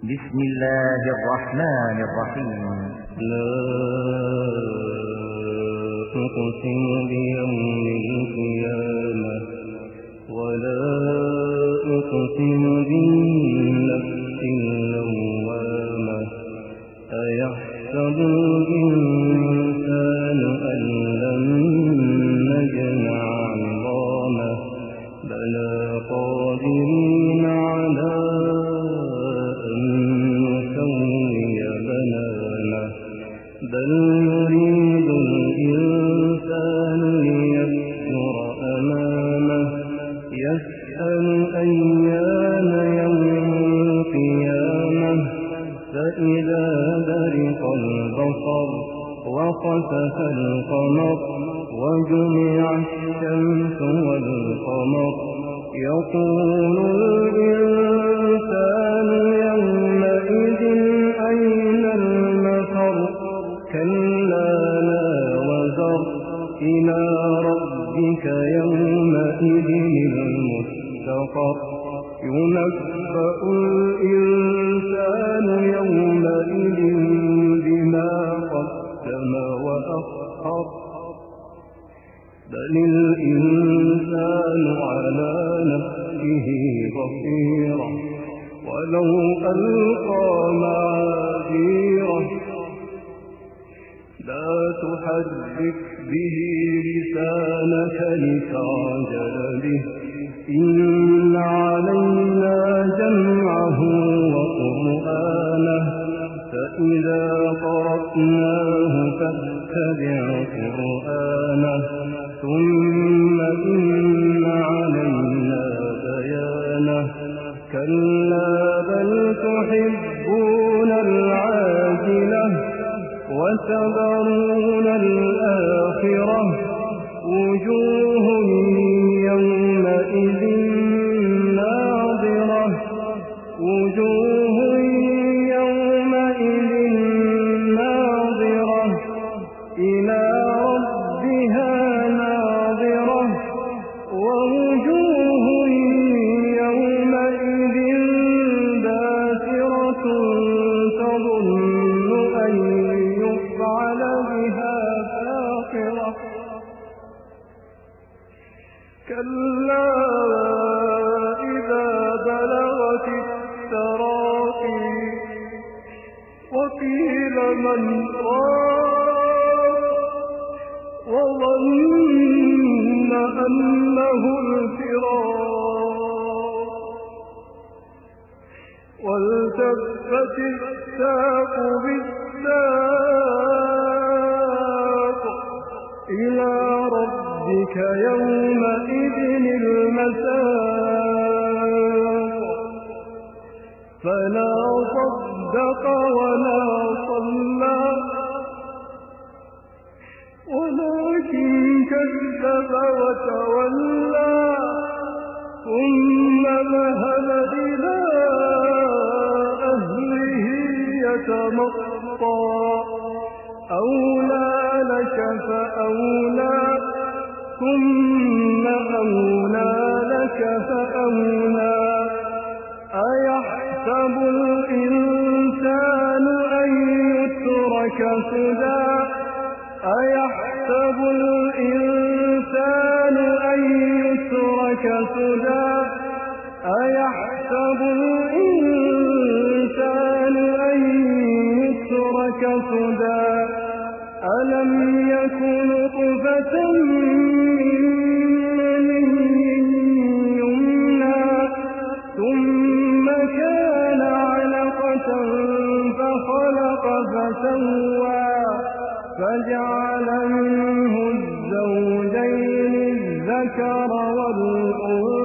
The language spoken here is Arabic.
بسم الله الرحمن الرحيم. لا أقسم بيوم القيامة ولا أقسم بالنفس اللوامة أيحسب الإنسان أن لن نجمع عظامه بلى قادرين على بل يريد الإنسان ليكفر أمامه يسأل أيان يوم القيامة فإذا برق البصر وخسف القمر وجمع الشمس والقمر يقول الإنسان يومئذ أين المفر كلا لا وزر إلى ربك يومئذ المستقر ينبأ الإنسان يومئذ بما قدم وأخر بل الإنسان على نفسه بصيرة ولو ألقى معاذيره لا تحرك به لسانك لتعجل به إن علينا جمعه وقرآنه فإذا قرأناه فاتبع قرآنه ثم إن علينا بيانه كلا بل تحبون العاجلة وتذرون الآخرة وجوه يومئذ ناظرة وجوه يومئذ ناظرة إلى ربها ناظرة ووجوه يومئذ باسرة تظن أن يفعل بها فاقرة كلا إذا بلغت التراقي وقيل من راق وظن أنه الفراق والتفت الساق بالساق إلى ربك يومئذ المساق فلا صدق ولا صلى ولكن كذب وتولى ثم ذهب إلى أهله يتمطى أولى لك فأولى ثم أولى لك فأولى أيحسب الإنسان أن يترك سدى أيحسب الإنسان أن يترك سدى أيحسب الإنسان أن يترك سدى ألم يكن نطفة من مني يمنى ثم كان علقة فخلق فسوى فجعل منه الزوجين الذكر والأنثى